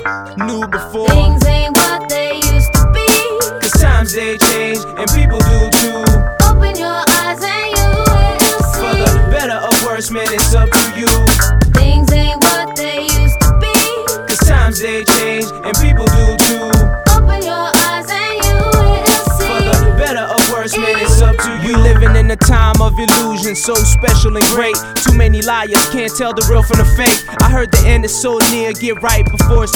knew before. Things ain't what they used to be, 'Cause times they change and people do too. open your eyes and you will see. For the better or worse, man, it's up to you. Things ain't what they used to be, 'Cause times they change and people do too. open your eyes and you will see. For the better or worse, man, it's up to you. We living in a time of illusion, so special and great. Too many liars, can't tell the real from the fake. I heard the end is so near, get right before it's